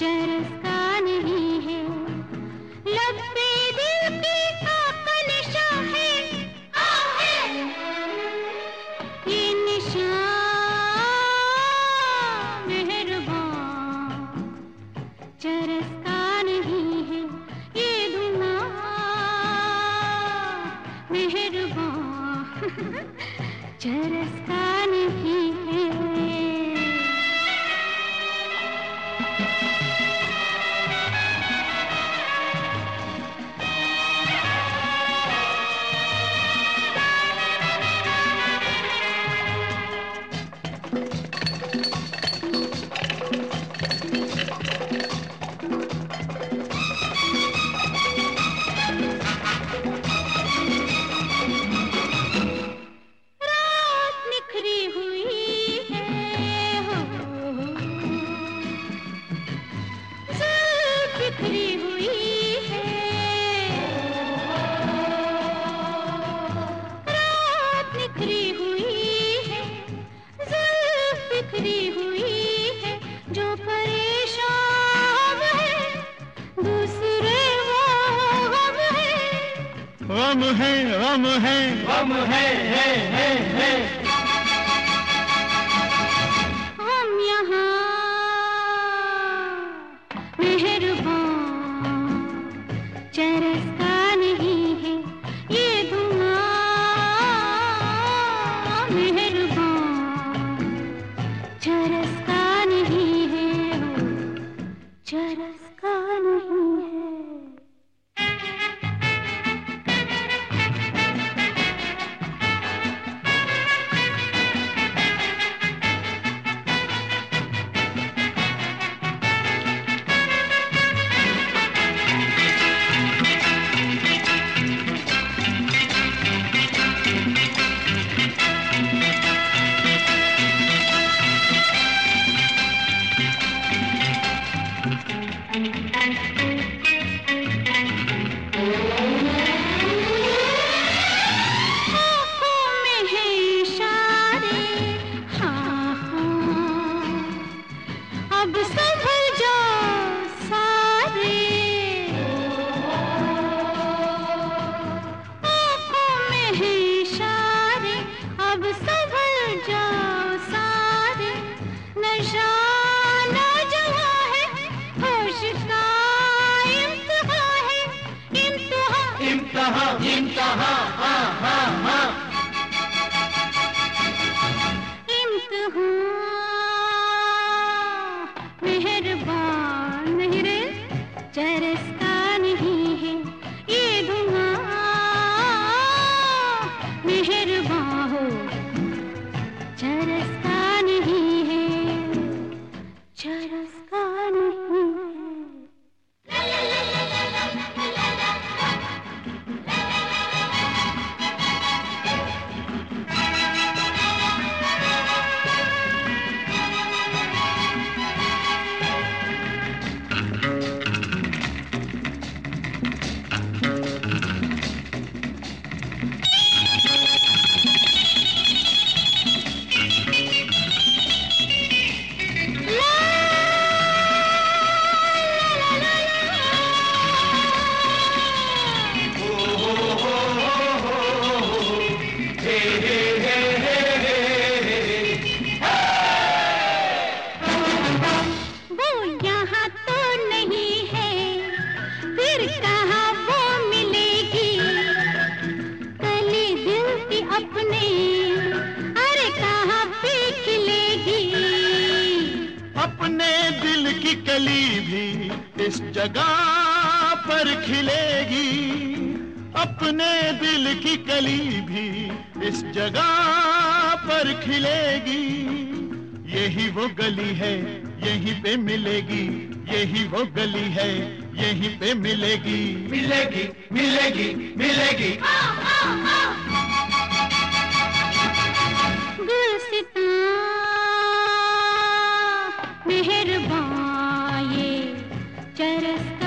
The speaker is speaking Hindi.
चरसता नहीं है, लब पे दिल की का निशा है, ये निशा मेहरबान चरसता नहीं है, ये धुआं मेहरबान चरसता नहीं है। बिखरी हुई है, रात निखरी हुई है, जुल्फ बिखरी हुई है, जो परेशान है दूसरे वो गम है, गम है गम है गम है, है। हम यहाँ चरसता नहीं है, ये धुआं मेहरबान चरसता नहीं है, चरसता नहीं है। अब संभल जाओ सारे, आँखों में है इशारे, अब संभल जाओ सारे, नशा ना जवा है, होश का इम्तिहा है, इम्तिहा इम्तिहा इम्तिहा हाँ हाँ हाँ, इम्तिहा मेहरबान नहीं रे चरसता नहीं है, ये धुआं मेहरबान हो चरसता नहीं है, चरसता नहीं है। अपने दिल की कली भी इस जगह पर खिलेगी, अपने दिल की कली भी इस जगह पर खिलेगी, यही वो गली है यहीं पे मिलेगी, यही वो गली है यहीं पे मिलेगी, मिलेगी मिलेगी मिलेगी। मेहरबान ये चरस